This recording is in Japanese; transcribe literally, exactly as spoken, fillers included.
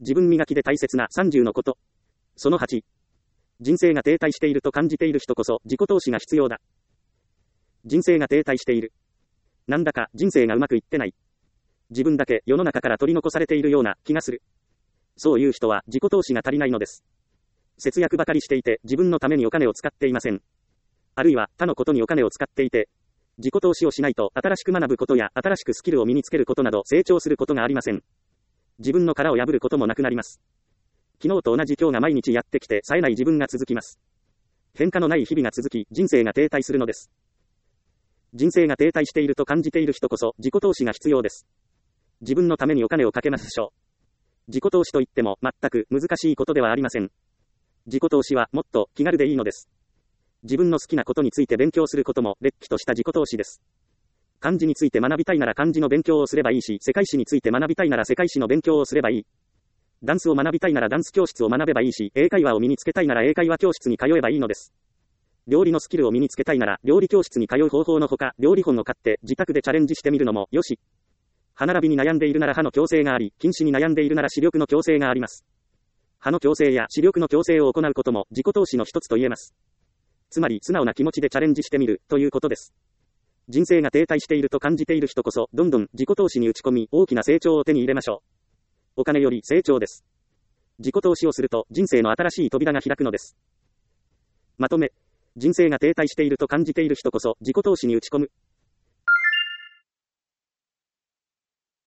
自分磨きで大切なさんじゅうのこと。そのはち。人生が停滞していると感じている人こそ自己投資が必要だ。人生が停滞している。なんだか人生がうまくいってない。自分だけ世の中から取り残されているような気がする。そういう人は自己投資が足りないのです。節約ばかりしていて自分のためにお金を使っていません。あるいは他のことにお金を使っていて、自己投資をしないと新しく学ぶことや新しくスキルを身につけることなど成長することがありません。自分の殻を破ることもなくなります。昨日と同じ今日が毎日やってきて冴えない自分が続きます。変化のない日々が続き、人生が停滞するのです。人生が停滞していると感じている人こそ自己投資が必要です。自分のためにお金をかけましょう。自己投資といっても全く難しいことではありません。自己投資はもっと気軽でいいのです。自分の好きなことについて勉強することもれっきとした自己投資です。漢字について学びたいなら漢字の勉強をすればいいし、世界史について学びたいなら世界史の勉強をすればいい。ダンスを学びたいならダンス教室を学べばいいし、英会話を身につけたいなら英会話教室に通えばいいのです。料理のスキルを身につけたいなら料理教室に通う方法のほか、料理本を買って自宅でチャレンジしてみるのもよし。歯並びに悩んでいるなら歯の矯正があり、近視に悩んでいるなら視力の矯正があります。歯の矯正や視力の矯正を行うことも自己投資の一つと言えます。つまり素直な気持ちでチャレンジしてみるということです。人生が停滞していると感じている人こそどんどん自己投資に打ち込み、大きな成長を手に入れましょう。お金より成長です。自己投資をすると人生の新しい扉が開くのです。まとめ。人生が停滞していると感じている人こそ自己投資に打ち込む。